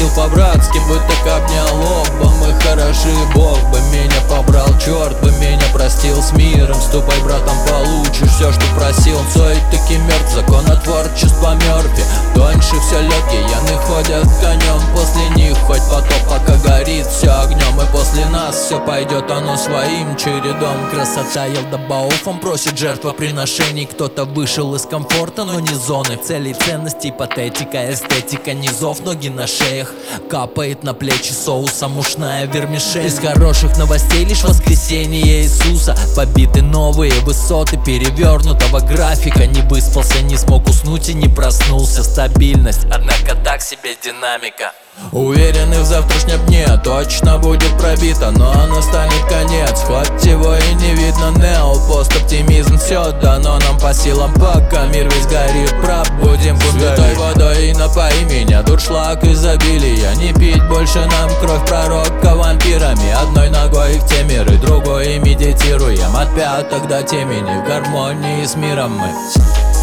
обнял по-братски, будто обнял лоб. Мы хороши, Бог бы меня побрал, черт бы меня простил. С миром ступай, братан, получишь все, что просил. Цой таки мертв, законотворчество Мёрфи. Тоньше все легкие ходят конем. После них хоть потоп, пока горит все огнем. И после нас все пойдет оно своим чередом. Красота Елдобаов, он просит жертвоприношений. Кто-то вышел из комфорта, но не зоны целей, ценностей, патетика, эстетика низов. Ноги на шеях, капает на плечи соусом ушная вермишель. Из хороших новостей лишь воскресенье Иисуса. Побиты новые высоты перевернутого графика. Не выспался, не смог уснуть и не проснулся. Стабильность, однако так себе динамика. Уверенный в завтрашнем дне точно будет пробито, но настанет конец, хоть его и не видно. Нео, пост-оптимизм, все дано нам по силам, пока мир весь горит. Пробудим святой водой и напои меня, дуршлаг изобилия. Не пить больше нам кровь пророка вампирами. Одной ногой в те миры, другой медитируем. От пяток до темени, в гармонии с миром мы.